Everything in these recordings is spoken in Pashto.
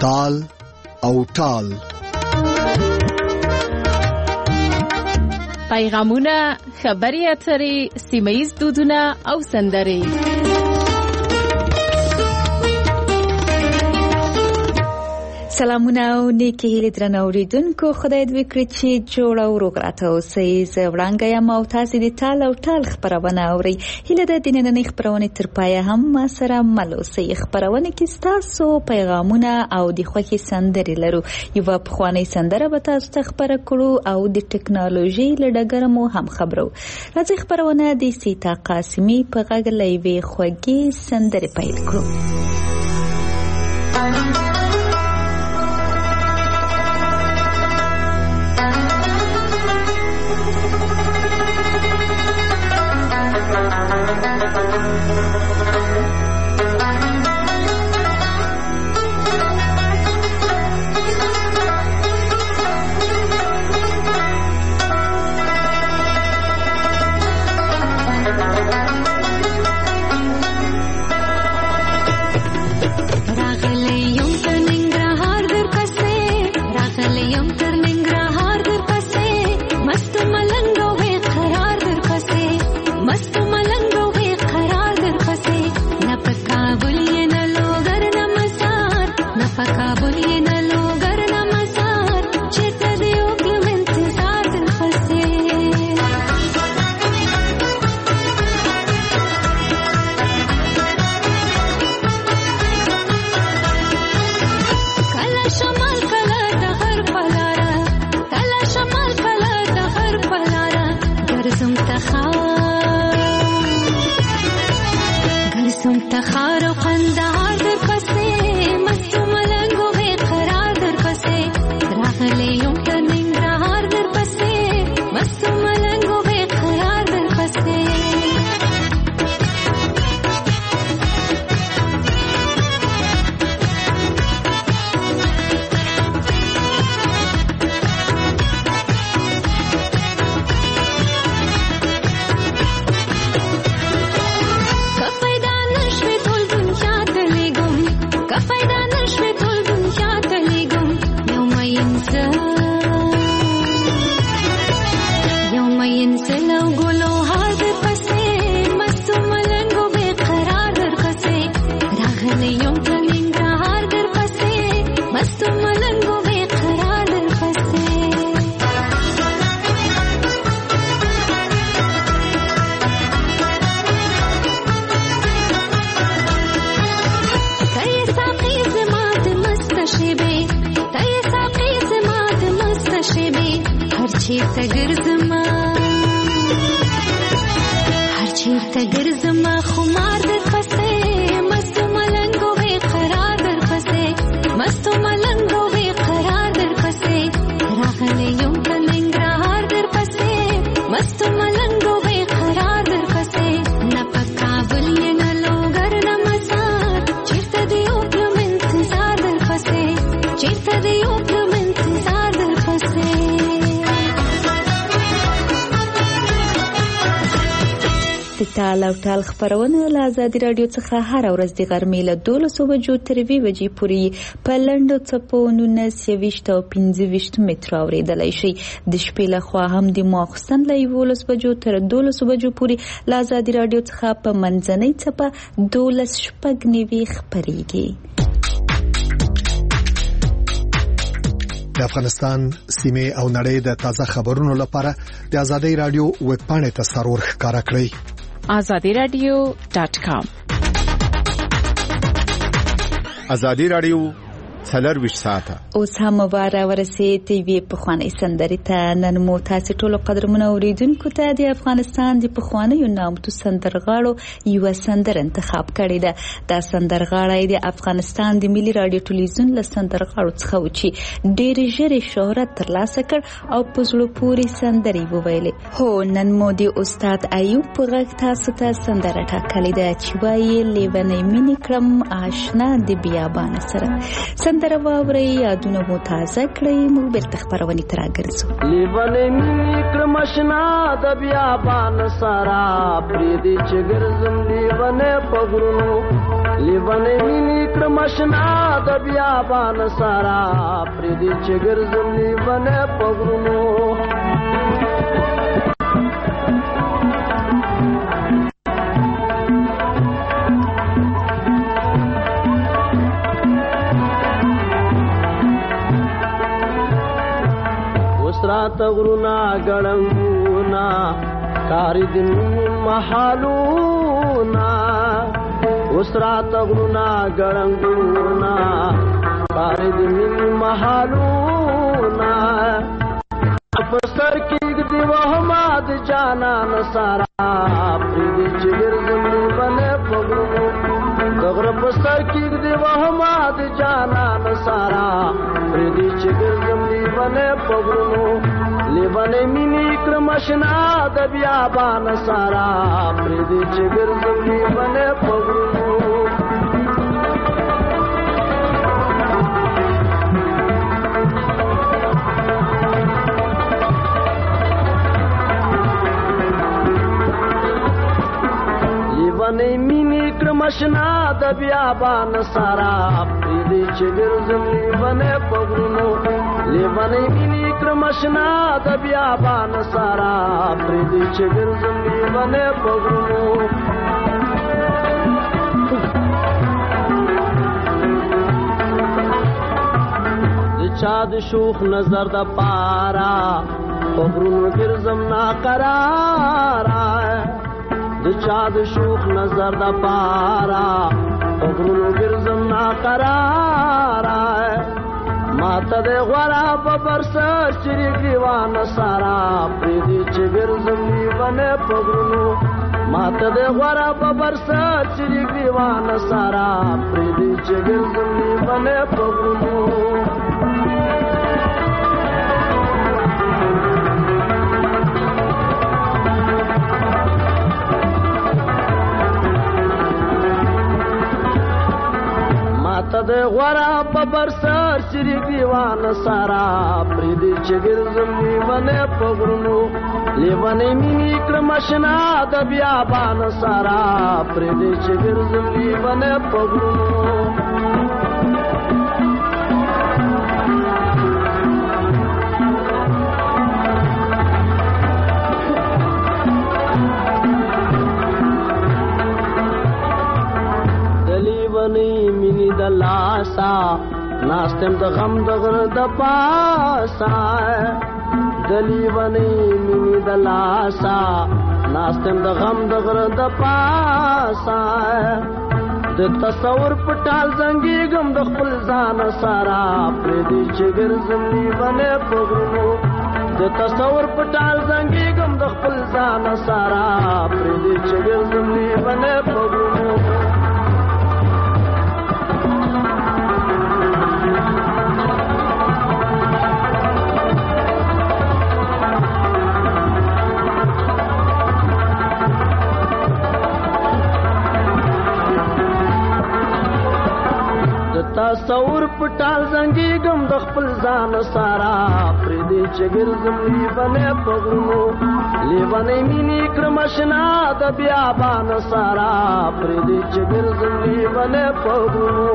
تال او ټال. پیغامونه، خبري اترې، سیمه‌ییز دودونه او سندرې. سلامونه او نیکی هیلې درنه اوریدونکو، خدای دې وکړي چې جوړ او روغ راته اوسئ. زه وړانګه یم او تاسې د ټال او ټال خپرونه اورئ. هیله ده د نننۍ خپرونې تر پایه هم ما سره مل اوسئ. خپرونه کې ستاسو پیغامونه او د خوښې سندرې لرو. یوه پخوانۍ سندره به تاسو ته خپره کړو او د ټکنالوژۍ له ډګره مو هم خبرو. راځئ خپرونه د سیتا قاسمي په غږ له یوې خوږې سندرې پیل کړو. ټال او ټال خپرونه له آزادي راډیو څخه هر ورځ د غرمې له 12 بجو تر 2 بجې پورې په لنډو څپو 19 او 25 مترو اورېدلای شي. د شپې له خوا هم د ماخوستن له 11 بجو تر 12 بجو پورې له آزادي راډیو څخه په منځنۍ څپه 12:09 خپرېږي. د افغانستان سیمه او نړۍ د تازه خبرونو لپاره د آزادي راډیو ویب پاڼې ته سرور ښکارا کړئ. azadiradio.com. آزادي راډیو 24 ساعته اوس هم مبارک ورسید وی په خواني سندري ته. نن مو تاسو ټول قدرمنه اوریدونکو ته د افغانستان د پخوانیو نامتو سندرغاړو یو سندر انتخاب کړی ده. دا سندرغاړی د افغانستان د ملي رادیو ټلویزیون له سندرغاړو څخه و چې ډېر ژر شهرت ترلاسه کړ او په زړه پورې سندري وویلې. هو نن مو د استاد ایوب په غږ تاسو ته سندره ټاکلې ده چې وایي لیونی مینې کړم آشنا د بیابان سره. سندره واورئ، یادونه مو تازه کړئ. موږ بیرته خپرونې ته راګرځو. لیونی مینې کړم آشنا د بیابان سره، پرېږدي چې ګرځم لیونی په غرونو، لیوانې مینې کړم اشنا د بیابان سارا پردې چې ګرځم لیوانې په غرونو وسرات غرونا ګړنګونا کاری د محالونا وسرات غرونا ګړنګونا کاری د محالونا پسر کې دی وهماد جانا نصارا پردې چې ګرځم لیوانې په غرونو دغر پسر کې دی وهماد جانا نصارا پردې چې ګرځم لیوانې په غرونو لیوانې مینې کړم اشنا د بیابان سارا پردې چې ګرځم لیوانې په غرونو لیوانې مینې کړم اشنا د بیابان سارا پردې چې ګرځم لیوانې په غرونو لیوانې مینې کړم اشنا د بیابان سارا پردې چې ګرځم لیوانې په غرونو د چا د شوخ نظر د پارا په غرونو ګرځم ناقرارا د چا د شوخ نظر د پارا په غرونو ګرځم ناقرارا ماته د غورا په برسر چری ګریوان سارا پردې چې ګرځم لیوانې په غرونو ماته د غورا په برسر چری ګریوان سارا پردې چې ګرځم لیوانې په غرونو ماته د غورا په برسر چری ګریوان سارا پردې چې ګرځم لیوانې په غرونو لیوانې مینې کړم اشنا د بیابان سارا پردې چې ګرځم لیوانې په غرونو د لاسا ناستم د غم د غر د پاسا دلیوانې مینې د لاسا ناستم د غم د غر د پاسا د تصور پټال زنګي غم د خپل ځان سارا پردې چې ګرځم لیوانې په غرونو د تصور پټال زنګي غم د خپل ځان سارا پردې چې ګرځم لیوانې په غرونو تصور پټال زنګي غم د خپل ځان سارا پردې چې ګرځم لیوانې په غرونو لیوانې مینې کړم اشنا د بیابان سارا پردې چې ګرځم لیوانې په غرونو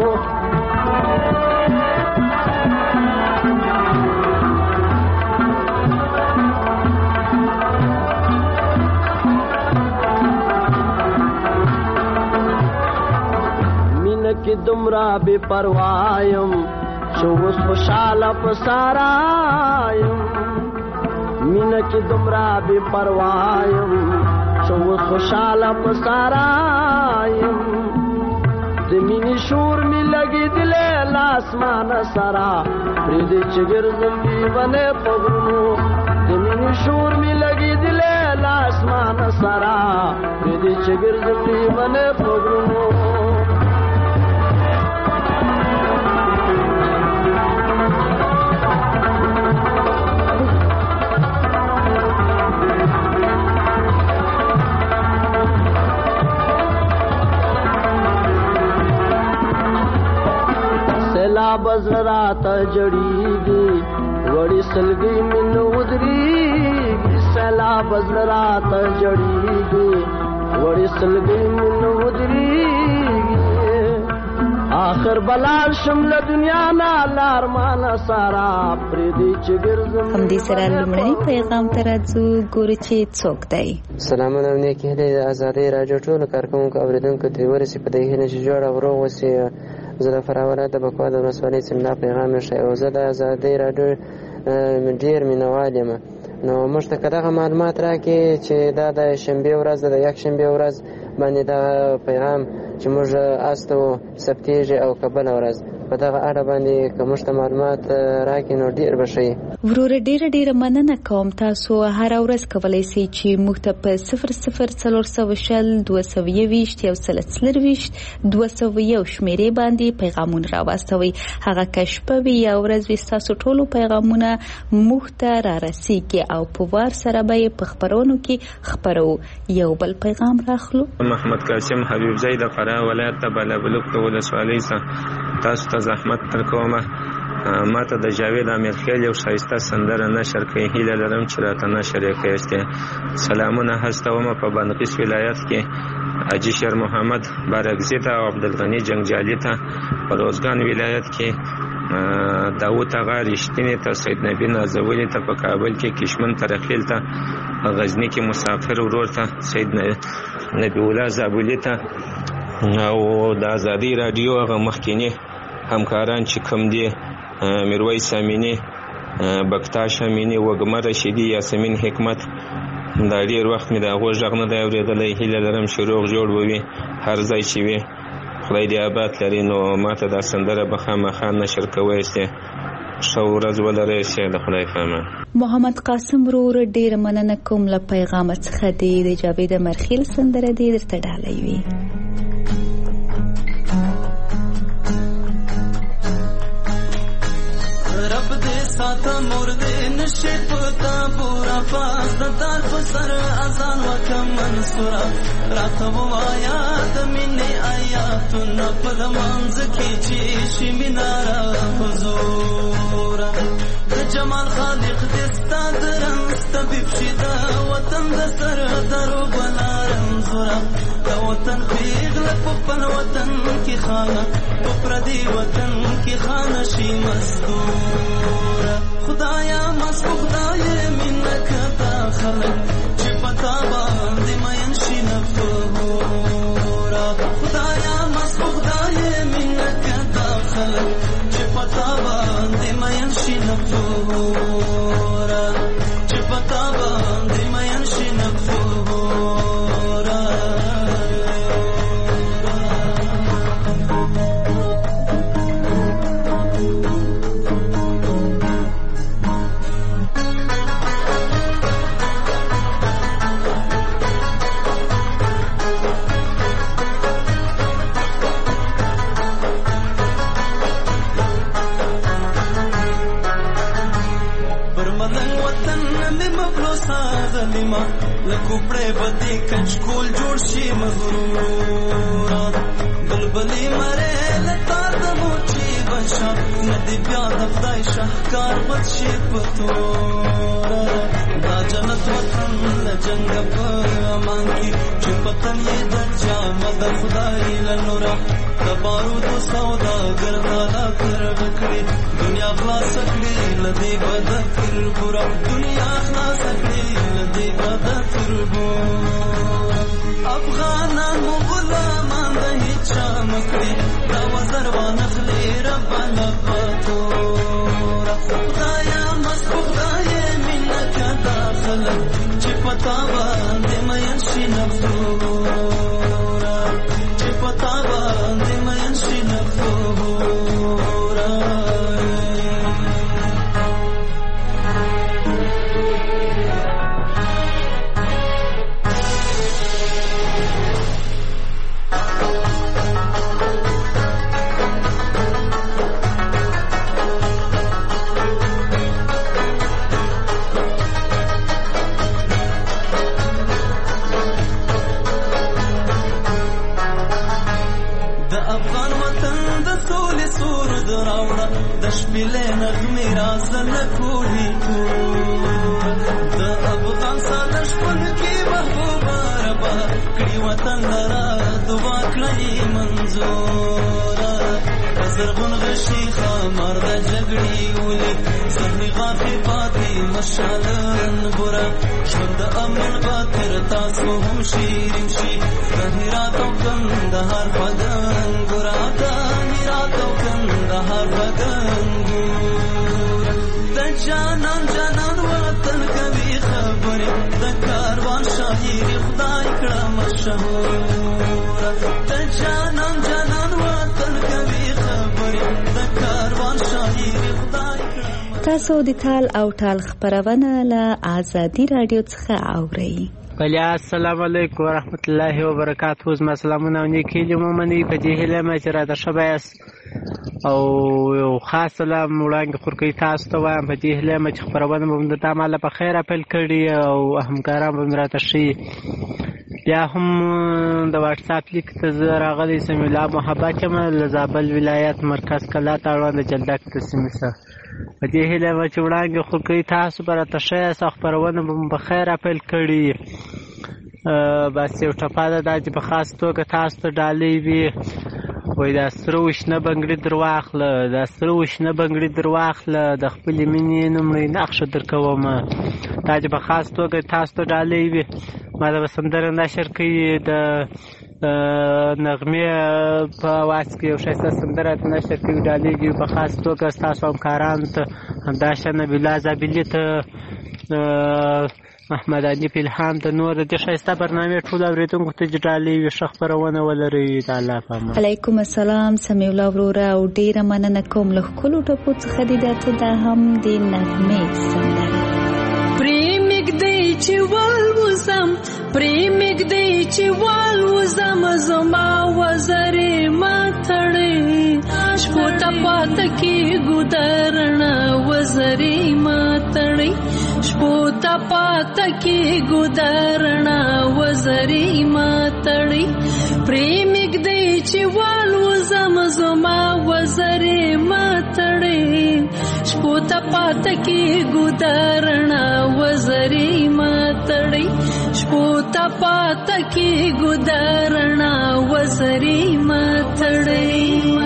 کې دمرا بے پروايم شو وس خوشاله پسارایم مینا کې دمرا بے پروايم شو وس خوشاله پسارایم د مینې شور می لګي دل لاسمان سرا پردې چې ګرځم لیوانې په غرونو د مینې شور می لګي دل لاسمان سرا پردې چې ګرځم لیوانې په غرونو بزرات جڑیږي وړي سلګي من ودريږي سلا بزرات جڑیږي وړي سلګي من ودريږي اخر بلال شمله دنیا نه لارمان سارا پردي چې ګرځم. همدې سره لومړنی پیغام ته راځو، ګورو چې څوک دی. سلامونه او نیکې هیلې د ازادۍ راډیو ټولو کارکوونکو اوریدونکو ته ورسي په دې هیله چې جوړ او روغ اوسئ. زه د فراه ولایت د بکوا د ولسوالۍ څخه پیغام ښیي او زه د ازادۍ راډیو ډېر مینوال یم. نو موږ ته که دغه معلومات راکړي چې دا د شنبې ورځ ده، د یکشنبې ورځ باندې دغه پیغام چې موږ استو ثبتېږي او که بله ورځ په دغه اړه باندې که موږ ته معلومات راکړي نو ډېر به ښه وي. وروره ډیره مننه کوم. تاسو هره ورځ کولی شئ چې موږ ته په 00402221 شمیرې باندې پیغامونه راواستوئ. هغه که شپه وي یا ورځ وي، ستاسو ټولو پیغامونه موږ ته رارسیږي او په وار سره به یې په خپرونو کې خپرو. یو بل پیغام راخلو. محمد قاسم حبیب زئی د فراه ولایت د بالابلوک د ولسوالۍ څخه تاسو ته زحمت درکوم. ما ته د جاوید امیرخیل یو ښایسته سندره نشر کړئ. هیله لرم چې راته نشر یې کړئ. سلامونه هستومه په بادغیس ولایت کې حاجي شیر محمد بارکزي ته او عبدالغني جنګجالي ته، په روزګان ولایت کې داود اغا رښتینی ته، سید نبی نازولی ته، په کابل کې کشمن ترخیل ته، په غزني کې مسافر ورور ته، سید نبی الله زابلی ته، او د ازادۍ راډیو هغه مخکینی همکاران چې کوم دي، میرویس امینی، بکتاش امینی، وګمه رشیدي، یاسمین حکمت، دا ډېر وخت مې د هغو غږ نه دی اورېدلی. هیله لرم چې روغ جوړ به وي هر ځای چې وي. خدای دې آباد لري. نو ما ته دا سندره به خامخا نشر کوی سي. ښه ورځ ولرئ. د خدای په امان. محمد قاسم وروره ډېره مننه کوم له پیغامه څخه دی. د جاوید امیرخیل سندره دې درته ډالۍ وي. ساته مرده نشي پتا پورا پاس د تار پسر اذان وکم منصورا راته وایا د مینې آیاتونه په منځ کې چې شي مینارا حضور د جمال خالق دستا درنس طبيب شدا وطن د سر درو بلارم زورا د وطن پیغله په پن وطن کې خانه په پردي وطن کې خانه شي مستور. خدایا مسکو خدای منک تا خلق چې پتا باندې مین شي نفورا. خدایا مسکو خدای منک تا خلق چې پتا باندې مین شي نفورا، چې پتا باندې مین شي نفورا. لکوپړې بدې کچکول جوړ شي مغرورا. بلبلې مرې لتا د موچي بشا ندی بیا د خدای شهکار بد شي پتورا. دا جنت وطن له جنګ په امان کې چې پتن یې د جامه د خدای له نورا. د بارود سودا ګرځاله کر وکړي دنیا خلاص کړي لدی بد تربورا. دنیا خلاص کړي لدی بد تربورا. افغانان مو غلامان د هیچ مکړي دا وزر وانخلي رب لبتورا. خدایا مسکو خدای منک دا خلق چې پتا باندې مین شي نفورا، چې پتا باندې مین شي نفورا. د شپېلې نغمې رازل کوړي د افغان ساده شپون کې محبوبه ربا کړي وطن لرا دعا کړي منظور. د زرغون غشي خمر د جګړې ولي زخمي غافي پاتې مشالن ګورا ژوند د امن باتر تاسو هم شیرین شي د هرات او کندهار بدن ګورا د هرات او کندهار بدن ګورا د جانان جانان وطن کوي خبرې د کاروان شاهي خدای کړه مشهور د جانان جانان وطن کوي خبرې د کاروان شاهي خدای کړه. تاسو د تال او ټال خبرونه له آزادي رادیو څخه اورئ. بله السلام علیکم ورحمت الله وبرکاته. زما سلامونه او نیکې لمومنې په دې هیله مې چې راته ښه یاست او یو خاص سلام وړاندې خورکوي تاسو ته وایم په دې هیله مې چې خپرونه به د تعامله په خیر پیل کړي او همکاران به مې راته ښي. بیا هم د واټساپ لیک ته زه راغلی سمیع الله محبت یم له زابل ولایت مرکز کلا ته اړوند جلدک ته سیمې څخه. په دې هیله مې چې وړاندې خورکوي تاسو به راته ښه یاست او خپرونه به مې په خیر پیل کړي. بس یو ټپه ده دا چې په خاص توګه تاسو ته ډالۍ وي وایي دا سره وشنه بنګړي در واخله دا سره وشنه بنګړي در واخله د خپلې مینې نومړی نقشه در کومه. دا چې په خاص توګه تاسو ته ډالۍ وي ما ته به سندره نشر کوي د نغمې په اواز کې یو ښایسته سندره نشر کوي ډالۍ وي په خاص توګه ستاسو همکارانو ته همداشان نبیالله زابلي ته محمد علي الهام ته نور د ښایسته برنامې ټول اورېدونکو ته چې ډالۍ وي ښه خپرونه ولرئ. د الله په امان. علیکم السلام سمیع الله وروره او ډېره مننه کوم له ښکلو ټپو څخه دې درته دا هم د نغمې سندره. پرېمږدی چې والوزم پرېمږدی چې والوزم زما وزرې ما تړې شپو ته پاته کېږو درڼه وزرې ما تړې شپو ته پاته کېږو درڼه وزرې ما تړې پرېمږدی چې والوزم زما وزرې ما تړې شپو ته پاته کېږو درڼه وزرې ما تړې شپو ته پاته کېږو درڼه وزرې ما تړې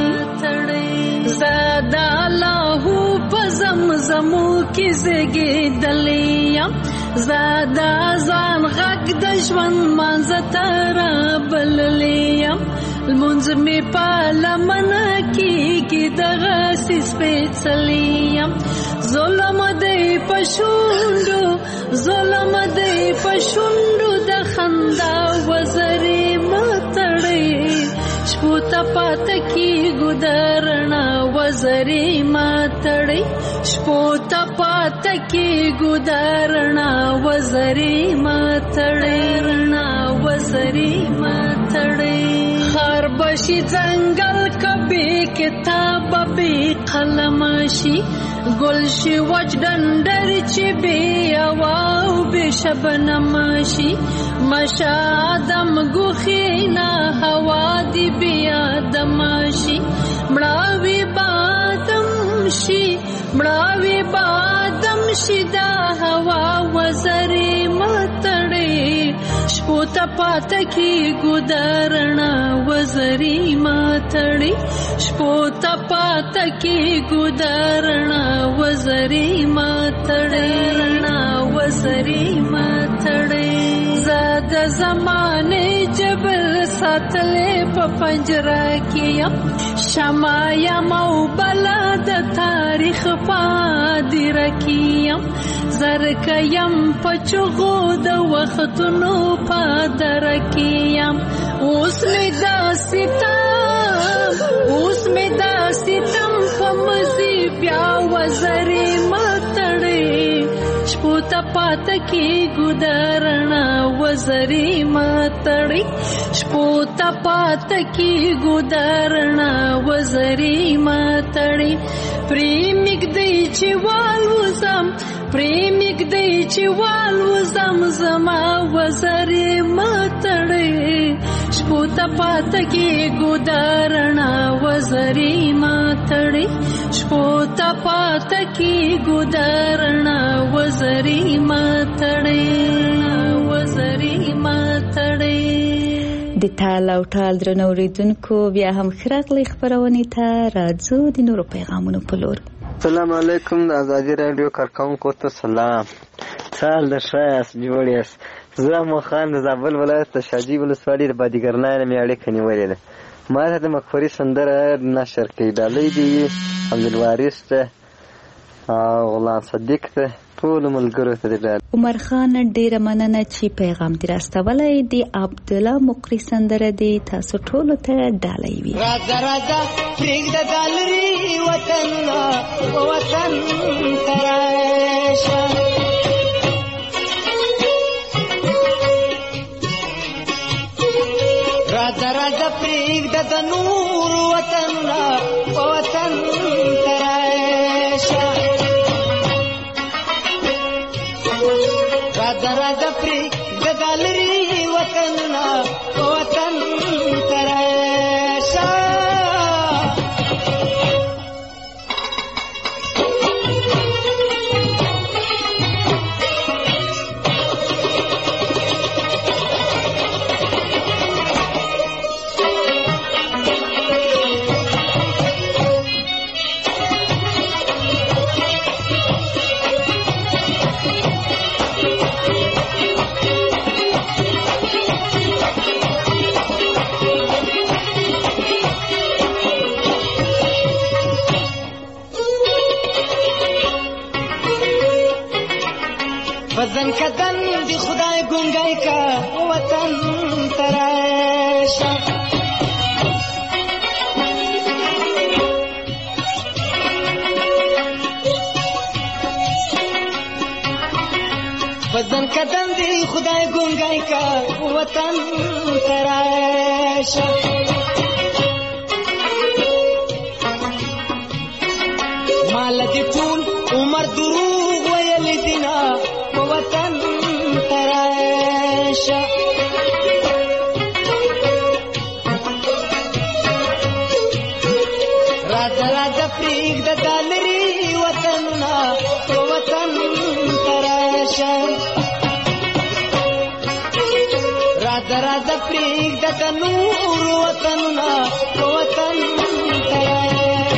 زادا لاهو په زمزمو کې زیږېدلې یم زادا ځان غږ د ژوند منځ ته رابللې یم لمونځ مې په لمنه کېږي دغسې سپېڅلی یم ظلم دی په شونډو ظلم دی په شونډو د خندا وزرې مه تړې شپو ته پاته کېږو درڼه وزرې ما تړې شپو ته پاته کېږو درڼه وزرې ما تړې رڼا وزرې ما تړې خار بشي ځنګل کبي کتاب بې قلم شي ګل شي وچ ډنډر چې بې هوا او بې شبنم شي مشه آدم ګوښې نه هوا دې بې آدم شي مړاوي بادم شي مړاوي بادم شي دا هوا وزرې مه تړې شپو ته پاته کېږو درڼه وزرې ما تړې شپو ته پاته کېږو درڼه وزرې ما تړې رڼا وزرې ما تړې زه د زمانې جبر ساتلې په پنجره کې یم شمع یم او بلا د تاریخ په هدیره کې یم زرکه یم په چغو د وختونو په دره کې یم اوس مې دا ستم په مزي بیا وزرې مه تړې شپو ته پاته کېږو درڼه وزرې ما تړې شپو ته پاته کېږو درڼه وزرې ما تړې پرېمږدی چې والوزم پرېمږدی چې والوزم زما وزرې ما تړې شپو ته پاته کېږو درڼه وزرې ما تړې شپو ته پاته کېږو درڼه وزرې ما تړې وزرې ما تړې. د تال او ټال درنو اوریدونکو بیا هم ښه راغلئ خپرونې ته. راځو د نورو پیغامونو په لور. السلام علیکم. د ازادي راډیو کارکونکو ته سلام. سال د ښه یاست، جوړ یاست. زه مخان د زابل ولایت د شاجي ولسوالۍ د بادیګرنای نه مې اړیکه نیولې ده. ما ته د مکفري سندره نشر کړي. ډالۍ دي عبدالوارث ته او غلام صدیق ته، ټولو ملګرو ته د ډالۍ. عمر خان ډیره مننه چې پیغام دې راستولی. د عبدالله مقري سندره دې تاسو ټولو ته ډالۍ وي. راځه راځه پرېږده دا لرې وطنونه وطن ته راشه، راځه راځه پرېږده د نور وطنونه وطن ته راشه، راځه راځه پرېږده دا لرې وطنونه وطن ته راشه. بدن کدن دی خدای گنگای کا وطن تراشه، بدن کدن دی خدای گنگای کا وطن تراشه، مال دی ټول عمر دروغ ویل دینا وطن تراشه، راځه راځه پرېږده دا لرې وطنونه وطن تراشه، راځه راځه پرېږده د نور وطنونه وطن تراشه.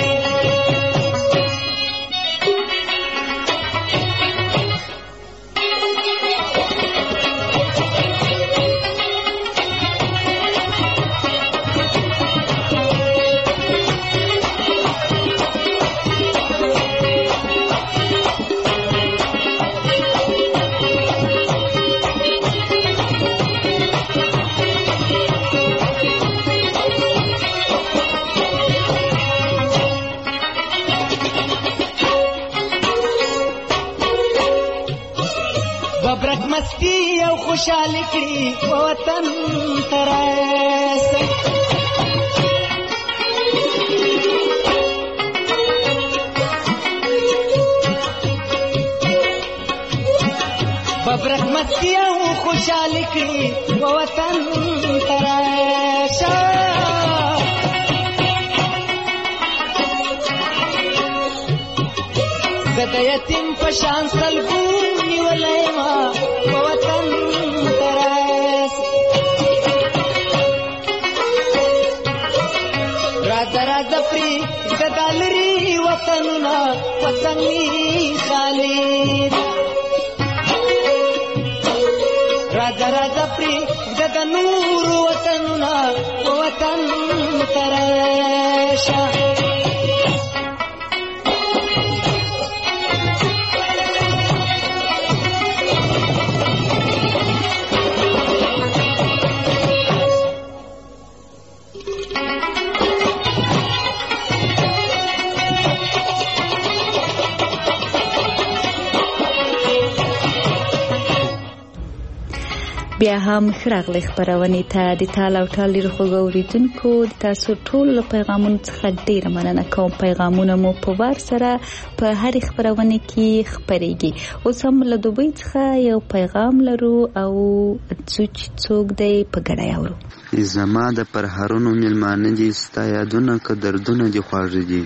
ببرک مستی او خوشحالی کړي وطن تراشه، ببرک مستی او خوشحالی کړي وطن تراشه، زه د یتیم په شان سلګو نیولی ما وطن تراشه، راځه راځه پرېږده دا لرې وطنونه وطن مې خالي، راځه راځه پرېږده د نور وطنونه وطن تراشه. بیا هم ښه راغلئ خپرونې ته. د تال او ټال ډېرو خوږو اورېدونکو د تاسو ټولو له پیغامونو څخه ډېره مننه کوم. پیغامونه مو په وار سره په هرې خپرونې کې خپرېږي. اوس هم له دوبۍ څخه یو پیغام لرو او څوک دی په ګډه یې اورو. زما د پرهرونو مېلمانه دي، ستا یادونه که دردونه دي خواږه دي،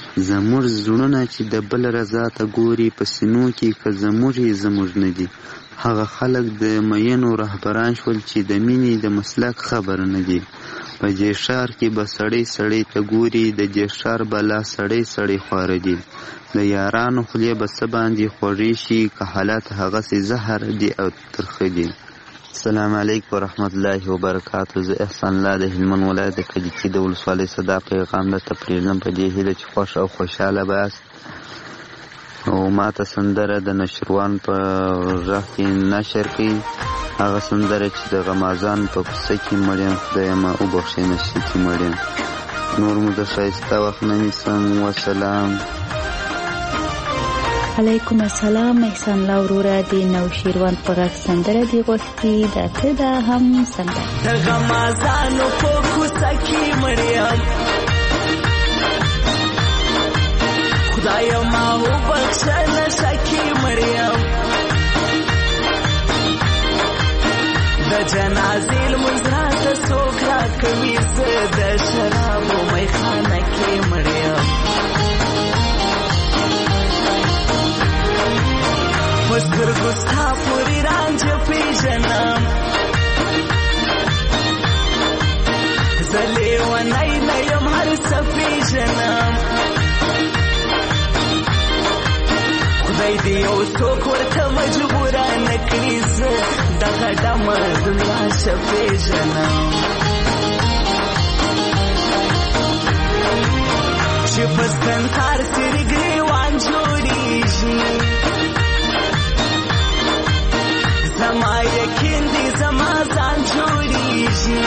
زموږ زړونه چې د بل رضا ته ګوري، په سینو کې که زموږ یې زموږ نه دي، هغه خلک د مینو رهبران شول چې د مینې د مسلک خبر نه دي. په دې ښار کې به سړی سړی ته ګوري، د دې ښار بلا سړی سړی خواره دي. د یارانو خولې به څه باندې خوږې شي که حالات هغسې زهر دي او ترخه دي. السلام علیکم ورحمت الله وبرکاتو. زه احسان الله د هلمند ولایت د کجکي د ولسوالۍ صدا پیغام درته پرېږدم په دې هیله چې خوښ او خوشحاله به یاست. او ما ته سندره د نشروان په غږ کې نشر کړي، هغه سندره چې د غمازان په کوڅه کې مړ یم، خدایه ما وبخښئ نشي کې مړ یم. نور مو د ښایسته وخت نه نیسم. وسلام. علیکم السلام. احسان الله وروره د نوشیروان په غږ سندره دی غوښتي، دا ته دا هم سندره د غمازانو په کوڅه کې مړ یم، خدایه ما وبخښه نشه کې مړ یم. د جنازې لمونځ راته څوک راکوي، زه د شرابو میخانه کې مړ یم. په سترګو ستا پورې رانجه پېژنم، زه لیونی نه یم هر څه پېژنم. خدای دې یو څوک ورته مجبوره نه کړي، زه دغه ډمه دنیا ښه پېژنم. چې په ستنکار څېرې ګرېوان جوړېږي، زما یقین دی زما ځان جوړېږي.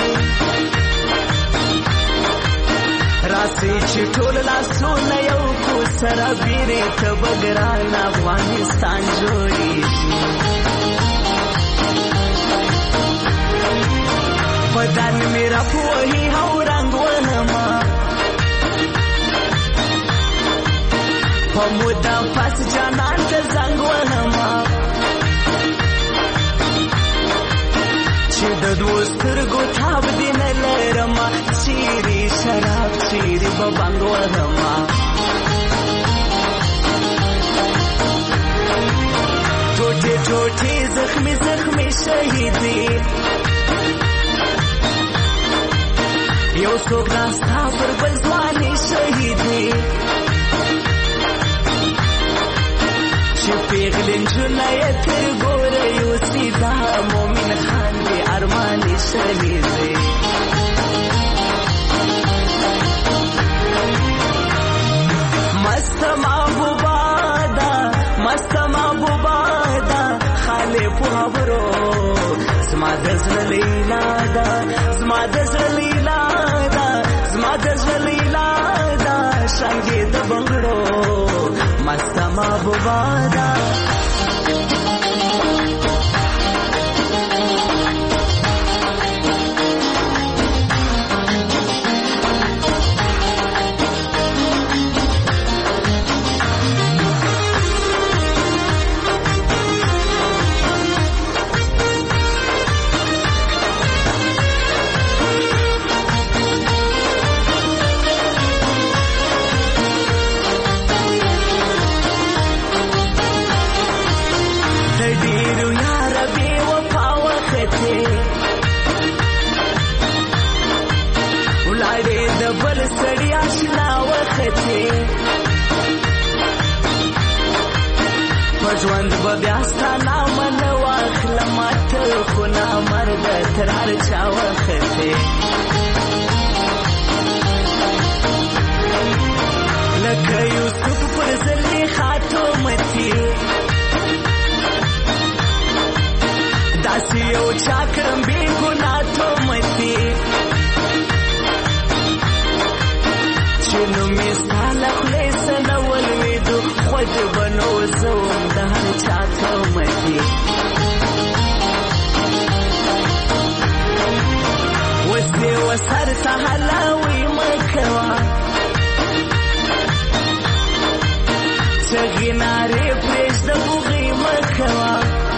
راسئ چې ټول لاسونه یو کو سره بیرې ته به ګران افغانستان جوړېږي. بدن مې راپوهي او رنګ وهمه، په موده پس جانان ته زنګ وهمه، چې د دوو سترګو تاب دې نه لرمه، چیرې شراب چیرې به بنګ وهمه. ټوټې ټوټې زخمې زخمې شهیدې، یو څوک ناستا پر بل ځوانې شهیدې، چې پیغلې نجونه یې تر ګوره یوسي، دا مومن خان دې ارمانې شهیدې. مست محبوبه ده مست محبوبه ده، خالې په خبرو زما د زړه لیلا ده، زما د زړه لیلا ده، زما د زړه لیلا ده، شانګې د بنګړو مست محبوبه ده. ژوند به بیا ستا نامه نه واخلم، ته خو نامرده تر هر چا وختې. لکه یوسف پر زلیخا تومتې، داسې یو چا کړم بې ګناه تومتې، چې نوم یې ستا له خولې څه نه ولوېدو، خود به نو زه وم د هر چا تومتې. اوس دې وسر ته هلاوې مه کوه، چغې نارې پرېږده بوغې مه کوه.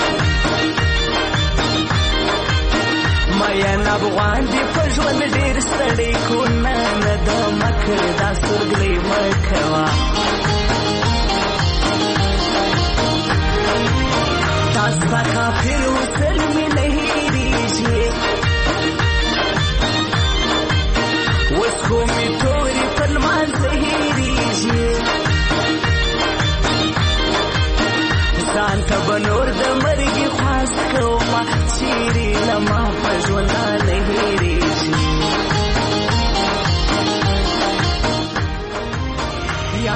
مین افغان دې په ژوند ډېر ستړی کو، نه نه د مکر دا سورګلې مه کوه. دا ستا کافي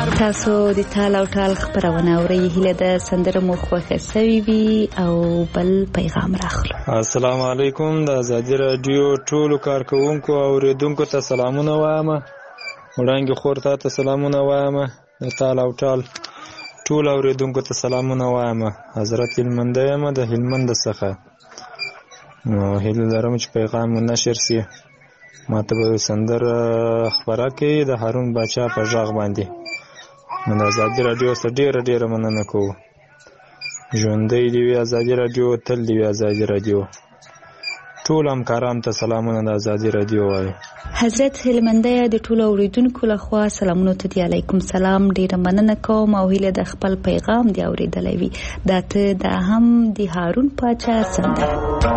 تاسو د تال او ټال خبرونه اورئ. هیله ده سندره مو خوښه سوي وي او بل پیغام راخلو. السلام علیکم. د ازادي رادیو ټولو کارکونکو او اوریدونکو ته سلامونه وایم. وړاندې خور ته سلامونه وایم. د تال او ټال ټول اوریدونکو ته سلامونه وایم. حضرت هلمند یم د هلمند څخه. نو هیله لرم چې پیغام نشر سي. ما ته به سندره خبره کوي د هارون باچا په غږ باندې. نو د ازادي رادیو سره ډیره ډیره مننه کوو. ژوندی دی وي ازادي رادیو، تل دی وي ازادي رادیو. ټول همکارانو ته سلامونه د ازادي رادیو وایي. حضرت هلمندیه د ټولو اوریدونکو لخوا سلامونه ته دی. علیکم سلام. ډیره مننه کوم او هیله د خپل پیغام دی اوریدلی وي. دا ته دا هم د هارون باچا سندره.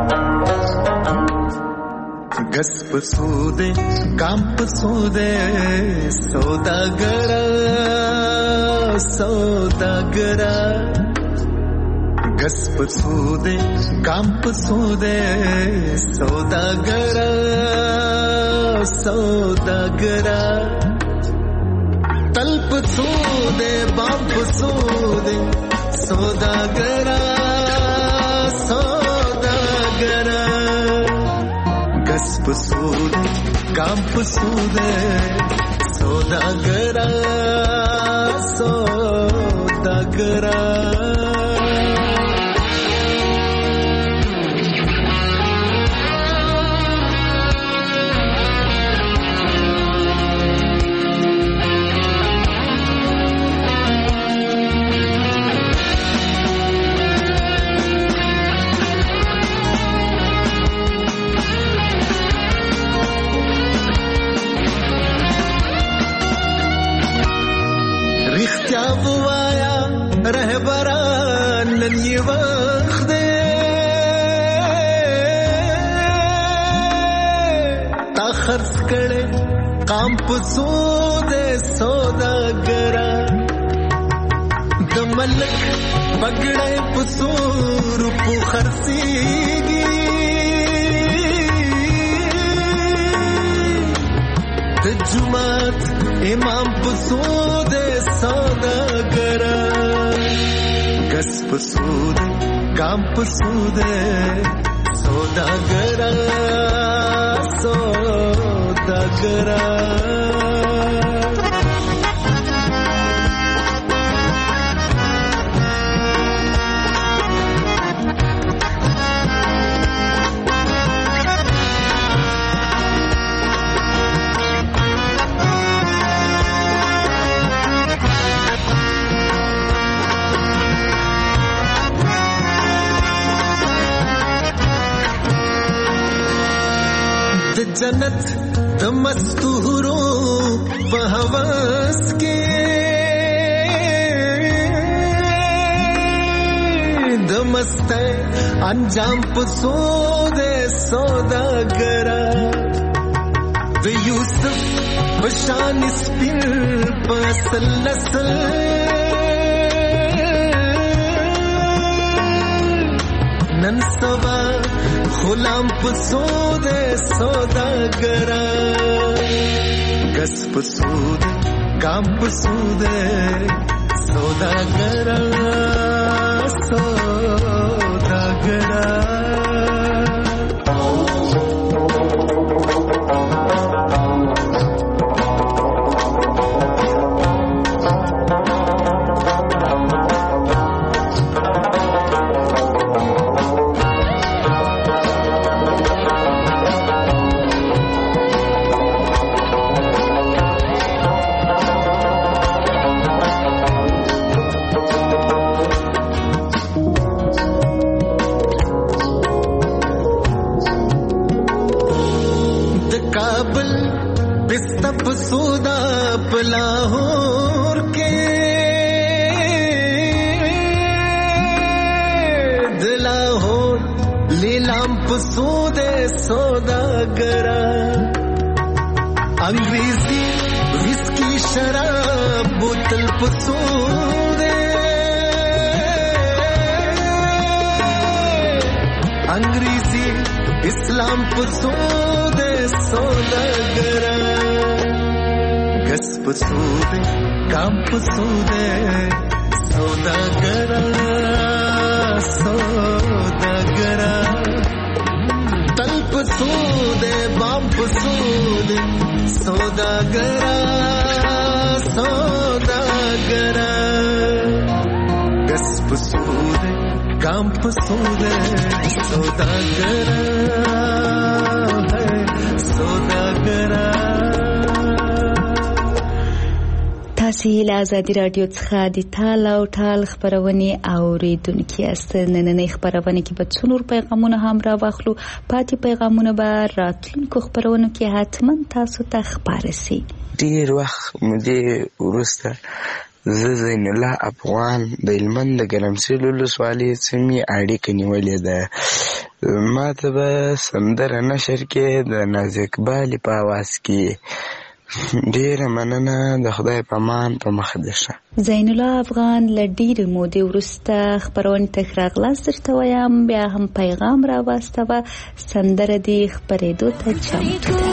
गस पसूदे काम पसूदे सौदागरा सौदागरा गस पसूदे काम पसूदे सौदागरा सौदागरा तल पसूदे बाम पसूदे सौदागरा सौदागरा गस पसूदे काम पसूदे सौदागरा सौदागरा रहबरान नन ये वक्त दे ता खर्च करे काम पसूदे सौदागरा द मलक पगड़े पसूर पु खर्सीगी द जुमात इमाम पसूदे सौदागरा गस पसूदे काम पसूदे सौदागरा सौदागरा जन्नत द मस्तूरों बहवस के द मस्ते अंजाम पसूदे सौदागरा द यूसुफ बशान स्पिन पसल नसल ननसवा गुलाम पसूदे सौदागरा गस पसूदे काम पसूदे सौदागरा सौदागरा पसूदा लाहौर के दिलाहौर लीलाम पसूदे सौदागरा अंग्रेजी विस्की शराब बोतल पसूदे अंग्रेजी इस्लाम पसूदे सौदागरा کس پسوده کام پسوده سوداگرا سوداگرا تل پسوده بام پسوده سوداگرا سوداگرا کس پسوده کام پسوده سوداگرا ہے سوداگرا. تاسې له ازادي راډیو څخه د تال او ټال خپرونې اورېدونکي یاست. نننۍ خپرونه کې به څو نور پیغامونه هم راواخلو. پاتې پیغامونه به راتلونکو خپرونو کې حتما تاسو ته خپاره سي. ډېر وخت مودې وروسته زه زین الله افغان د هلمند د ګرمسیر ولسوالۍ څخه اړیکه نیولې ده. ما ته به سندره نشر کې د ناز اقبال په اواز کې. ډیره مننه. د خدای په امان په مخ دې شه. زین الله افغان له ډېرې مودې وروسته خپرونې ته ښه راغلاست درته وایم. بیا هم پیغام راواستوه. سندره دې خپرېدو ته چمتو ده.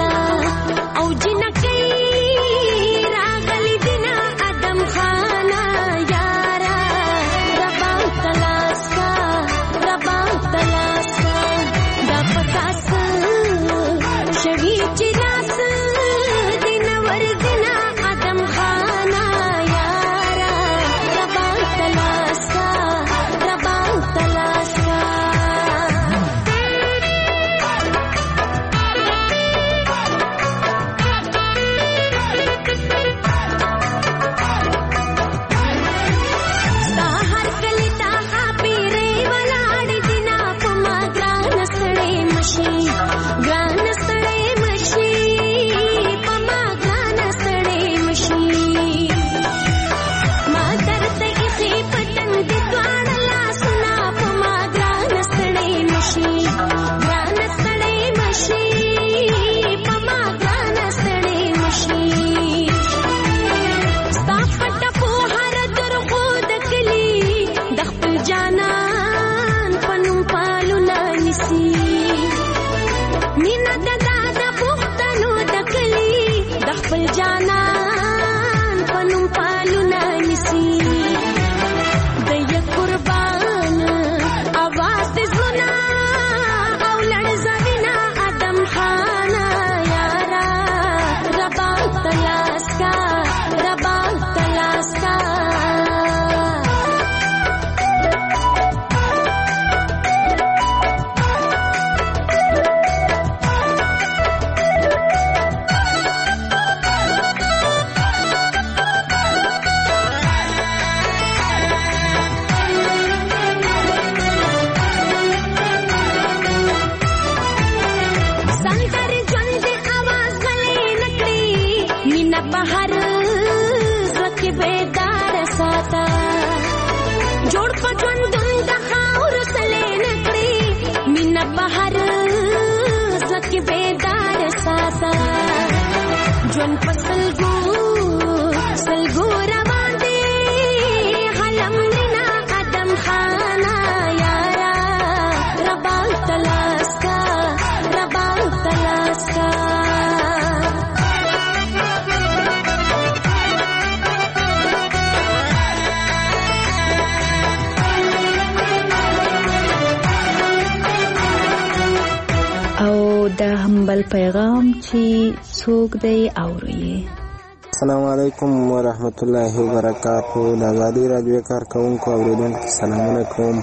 بل پیغام چې څوک دی اوري. السلام علیکم ورحمت الله وبرکاتہ. د ازادي راډیو کارکونکو اوریدونکو سلامونه کوم.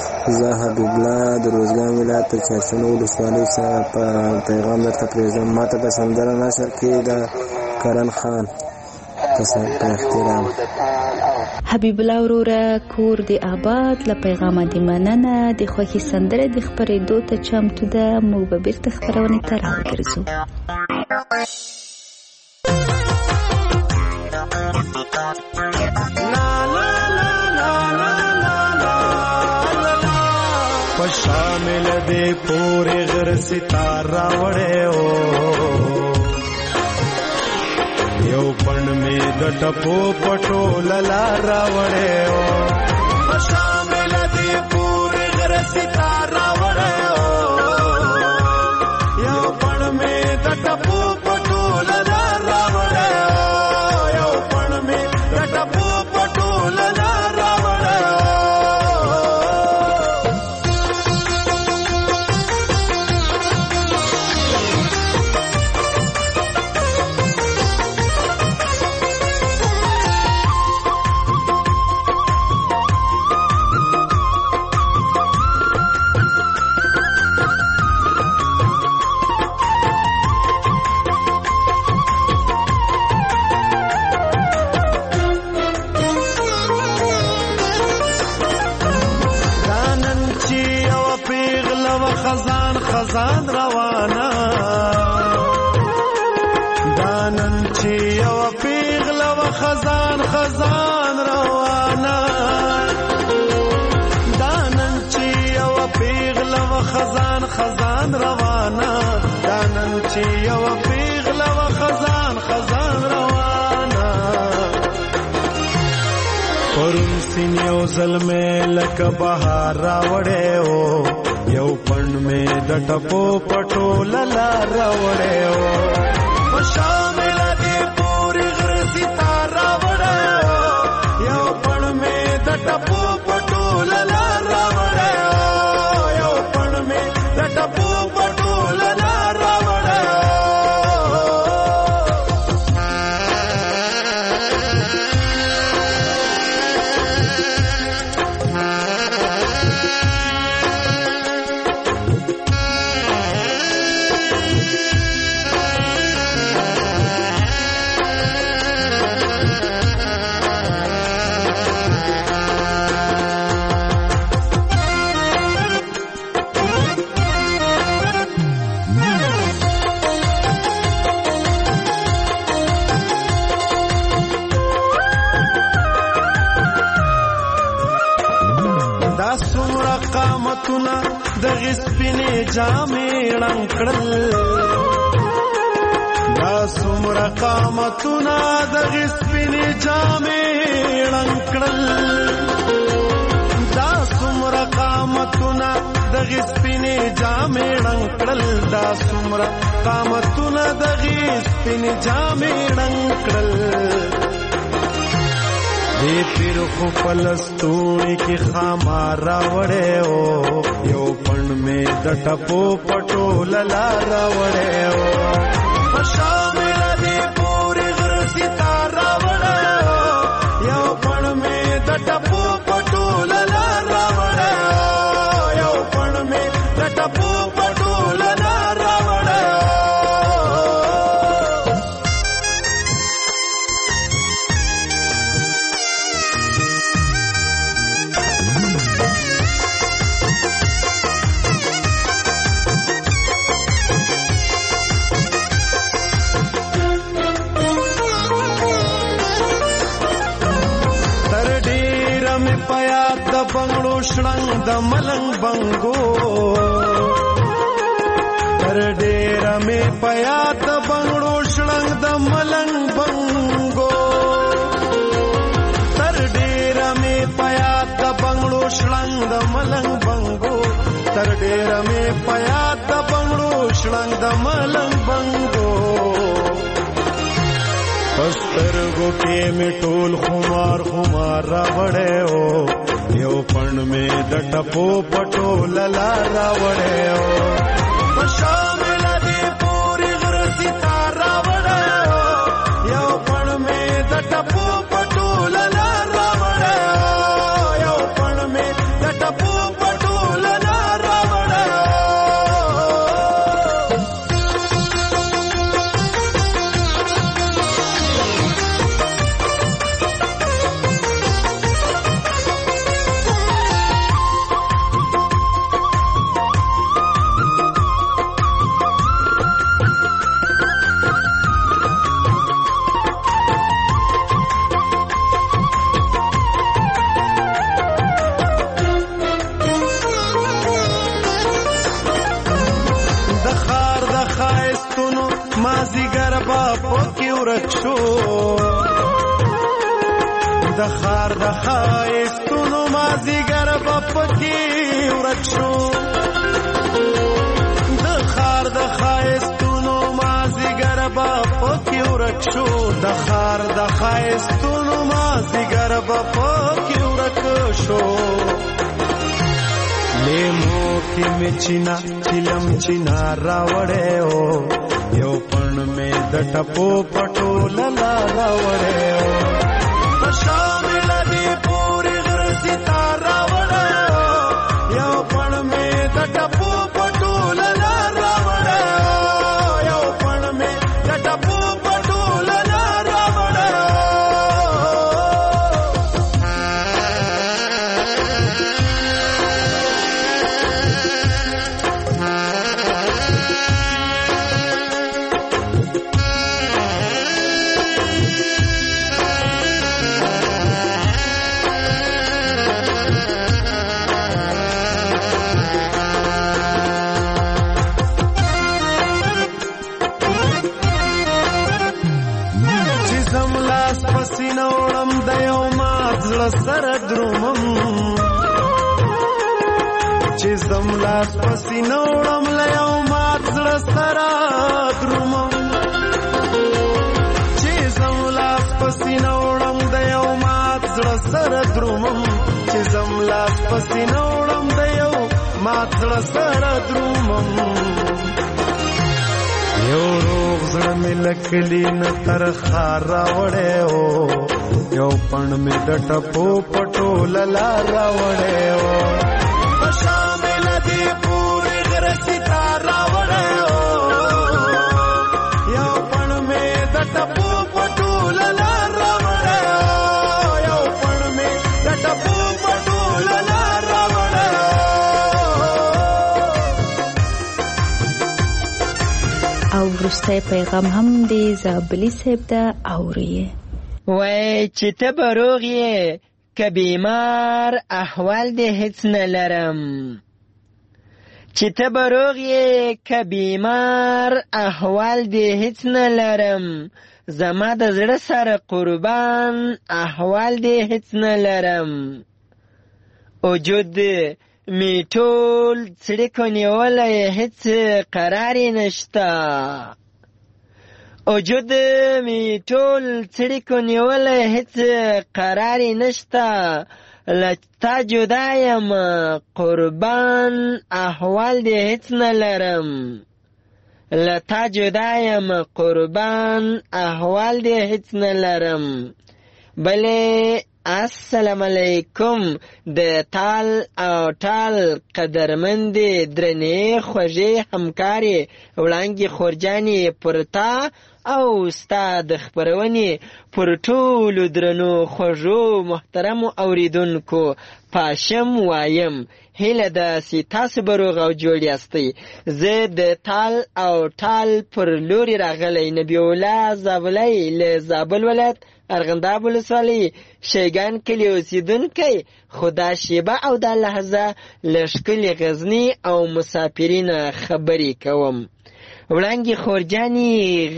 زه حبیب الله د روزګان ولایت چارسنو ولسوالۍ څخه په پیغام درته پرېږدم. ماته د سندره نشر کې د کرن خان په احترام. حبیب الله وروره کور دی آباد. له پیغامه دی مننه. د خوښي سندره د خپرېدو ته چمتو ده. موږ به بیرته خپرونې ته راوګرځو. شامل دے پورے غر ستارہ وڑے ہو یو پن میں دٹپو پٹو للارا وڑے ہو. شامل دے پورے غر ستارہ وڑے ہو یو پن میں دٹپو پٹو للارا وڑے ہو. خزان روانه دانن چې یو پیغله و خزان روانه پرون سین یو ظلمه لکه بهار راوړې او یو پڼ مې د ټپو پټو للا راوړې او په شامل دې پوری غر ستاره راوړې او یو پڼ مې د ټپو پټو للا راوړې او یو پڼ مې د ټپو پټو للا راوړې دغه سپینې جامې رنګ کړل دا څومره قامتونه دغه سپینې جامې رنګ کړل دا څومره قامتونه دغه سپینې جامې رنګ کړل دا څومره قامتونه دغه سپینې جامې رنګ کړل دې پیر خو فلسطونی کې خامار راوړې او یو پڼ مې د ټپو پټو للا راوړې او په شامل دې پورې غر ستاره راوړې او یو پڼ مې د ټپو پټو للا راوړې او یو پڼ مې د ټپو پټو للا راوړې بنگړو شړنګ د ملنګ بنګو تر ډېر مې پیا د بنگړو شړنګ د ملنګ بنګو تر ډېر مې پیا د بنگړو شړنګ د ملنګ بنګو تر ډېر مې پیا د بنگړو شړنګ د ملنګ بنګو پسترګو کې مې ټول خمار راوړې او یو پڼ مې د ټپو پټو للا راوړې او په شامل دې پورې غر ستاره راوړې او یو پڼ مې د ټپو پټو للا راوړې او یو پڼ مې د ټپو پټو للا راوړې د خار د خایستونو مازیګر پکې ورک شو د خار د خایستونو مازیګر پکې ورک شو د خار د خایستونو مازیګر پکې ورک شو لیمو کې مې چینا چلم چینا راوړې او یو پڼ مې د ټپو پټو للا راوړې او په شامل دې پورې غر ستاره راوړې او یو پڼ مې د ټپو پټو للا راوړې او یو پڼ مې د ټپو پټو للا راوړې لاس پسینه وړم د یو مات زړه سره درومم چې زم لاس پسینه وړم له یو مات زړه سره درومم چې زم لاس پسینه وړم د یو مات زړه سره درومم چې زم لاس پسینه وړم د یو مات زړه سره درومم یو روغ زړه مې لکلی نه تر ښار راوړی و یو پڼ مې د ټپو پټوله لار راوړی و په شا مې له دې پورې غره ستار راوړی و یو پڼ مې د ټپو پټوله لار راوړی و یو پڼ مې د ټپو پټوله لار راوړی و. او وروستی پیغام هم د زابلي صاحب ده اوري وای چې ته به روغ یې که بیمار احوال دې هیڅ نه لرم چې ته به روغ یې که بیمار احوال دې هیڅ نه لرم زما د زړه سره قربان احوال دې هیڅ نه لرم وجود می ټول څړیکو نیولی هیڅ قرارې نشته وجود می ټول څړیکو نیولی هیڅ قرارې نشته له تا جدا یم قربان احوال دې هیڅ نه لرم له تا جدا یم قربان احوال دې هیڅ نه لرم بلې السلام علیکم د تال او ټال قدرمندې درنې خوږې همکارې وړانګې خورجانې پر تا او ستا د خپرونې پر ټولو درنو خوږو محترمو اوریدونکو پاشم وایم هیله ده چې تاسو به روغ او جوړ یاستئ زه د تال او ټال پر لوري راغلی نبی الله زابلی له زابل ولایت ارغنداب ولسوالۍ شیګان کلي اوسېدونکی خو دا شیبه او دا لحظه له ښکلي غزني او مسافرینه خبرې کوم وړانګې خورجانې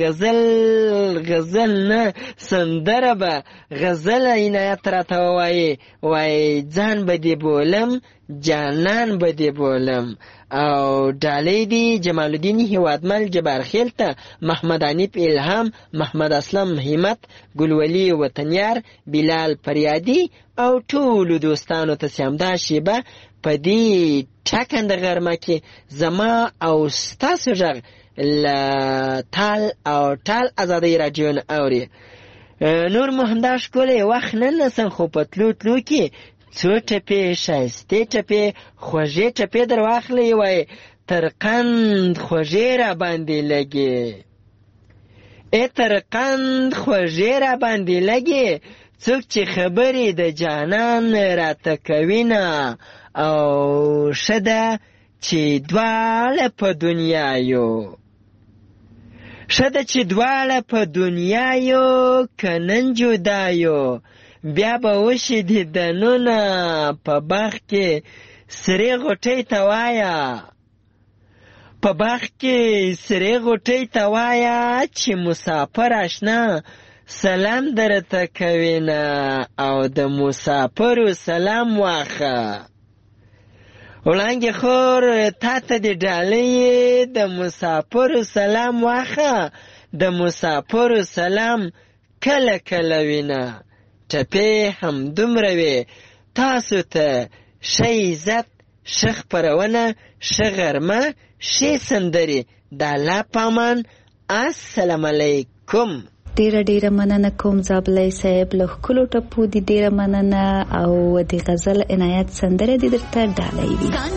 غزل نه سندره به غزل عنایت راته ووایې وایي ځان به دې بولم جانان به دې بولم او ډالۍ دي جمال الدین هیوادمل جبار خیل ته محمد عنیف الهام محمد اسلم همت ګلولي وطنیار بلال فریادي او ټولو دوستانو ته چې همدا شیبه په دې ټاکنده غرمه کې زما او ستاسو غږ له تال او ټال ازادۍ راډیو نه اوري نور مو همدا ښکلی وخت نه نسم خو په تلو تلو کې څو ټپې ښایستې ټپې خوږې ټپې در واخلئ وایي تر قند خوږې را باندې لګې تر قند خوږې را باندې لګې څوک چې خبرې د جانان راته کوینه او ښه ده چې دواړه په دنیا یو ښه ده چې دواړه په دنیا یو که نن جدا یو بیا به وشي دیدنونه په باغ کې سرې غوټۍ ته وایه په باغ کې سرې غوټۍ ته وایه چې مسافر اشنا سلام درته کوینه او د مسافرو سلام واخه وړانګې خور تا ته دې ډالۍ د مسافرو سلام واخه د مسافرو سلام کله کله وینه ټپې هم دومره وې تاسو ته ښه عزت ښه خپرونه ښه غرمه ښې سندرې د الله په امان السلام علیکم ډیره مننه کوم زابلی صاحب له ښکلو ټپو دي ډیره مننه او د غزل عنایت سندره دې درته ډالۍ وي ګران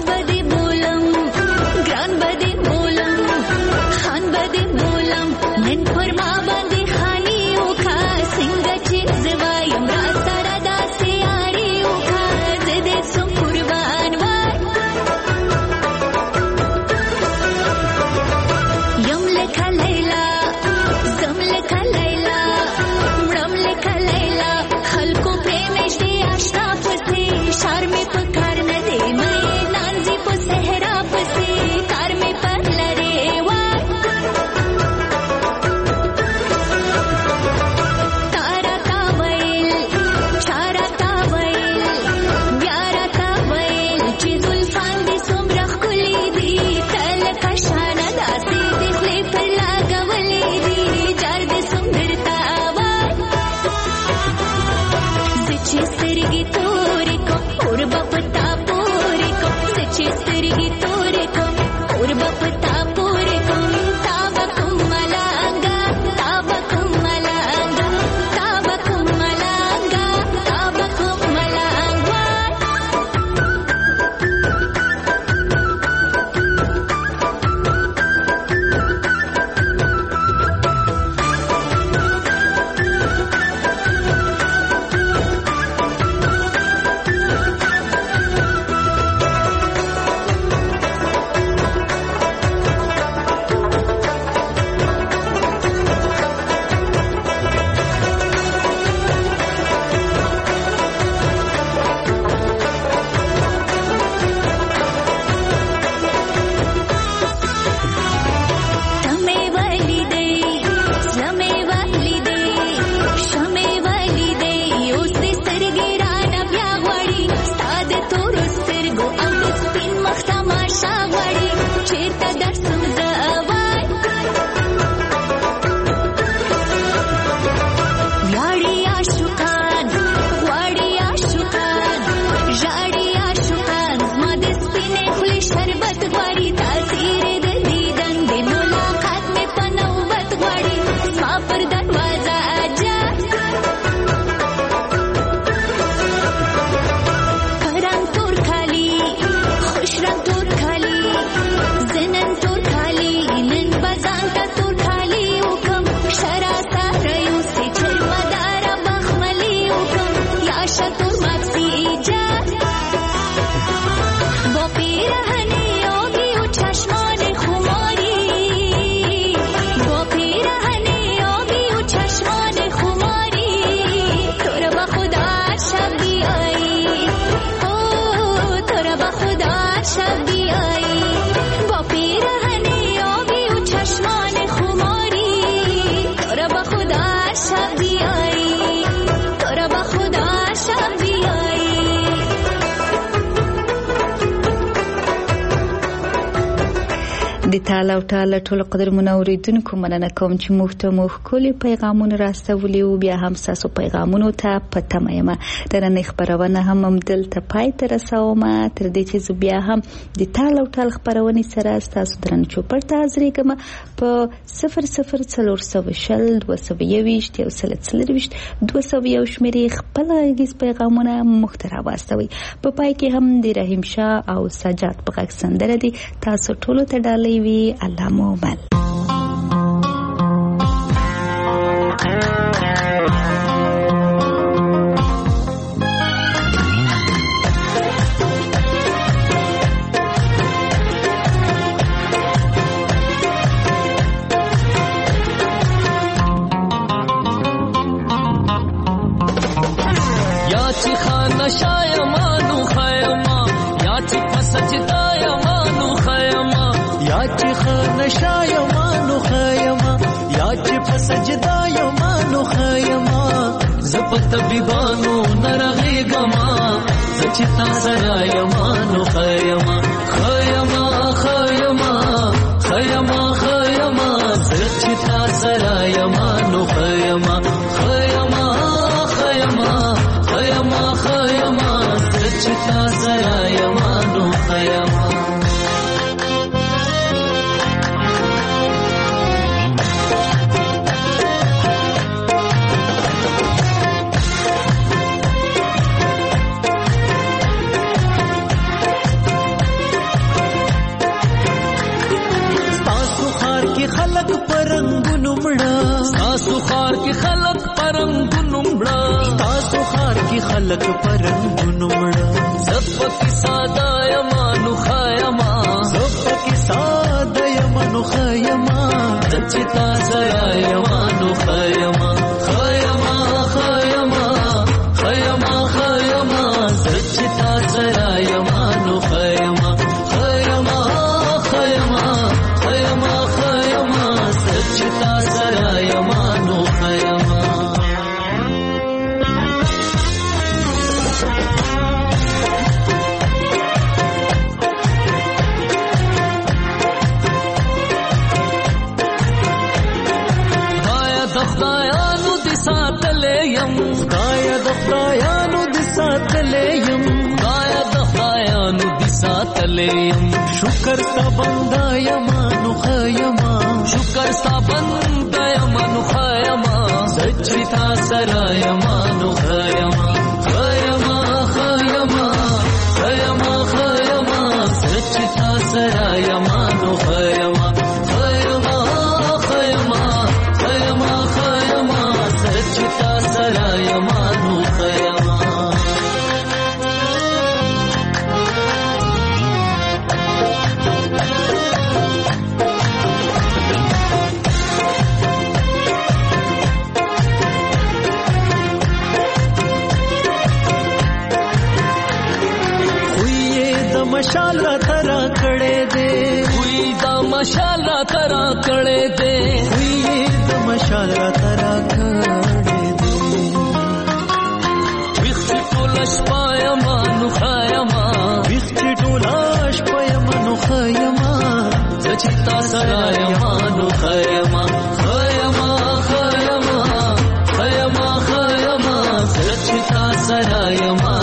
به دې بولم خان به دې بولم نن پر ما باندې خالي وکړه څنګه چې زه وایم را سره داسې یاري وکړه زه دې څوم قربان وای یم لکه لیلا زم لکه لیلا مړم لکه لیلا خلکو پرې مې شدې اشنا پسې شار مې په کار نه دی مې نانځي په ټال او ټال ټول قدرمن اوریدونکو مننه کوم چې موږ ته مو ښکلي پیغامونه راستولي او بیا هم ستاسو پیغامونو ته په تمه یم. د نن خپرونه هم همدلته پای ته رسوم. تر دې چې زه بیا هم د ټال او ټال خپرونې سره ستاسو درنه چوپړ ته حاضرېږم په 0040 221 201 شمېرې خپل غږیز پیغامونه موږ ته راواستوئ. په پای کې هم د رحیم شاه او سجاد په غږ سندره دي. تاسو ټولو ته ډالۍ وي. الله مو بل. طبيبانو نرغيغما زچتا سرا یمانو خیما خیما خیما خیما خیما زچتا سرا یمانو خیما خیما خیما خیما خیما زچتا سرا یمانو خیما خلق پرنګونو مړه زپکی ساده یمانو خیما زپکی ساده یمانو خیما زچتا سرا یمانو خیما خیما خیما خیما خیما زچتا سرا یمانو خیما خیما خیما خیما خیما زچتا سرا یمانو خیما شکر ستا بندا یمانو خیما شکر ستا بندا یمانو خیما سچتا سرا یمانو خیما خیما خیما خیما خیما سچتا سرا یمانو خیما خیما خیما خیما خیما سچتا سرا یمانو خیما مشال را ترا کړه دے وی دا مشال را ترا کړه دے وی دا مشال را ترا کړه دے وخت ټولش پایما نو خایما وخت ټولش پایما نو خایما زچتا سرا یما نو خایما خایما خایما خایما خایما زچتا سرا یما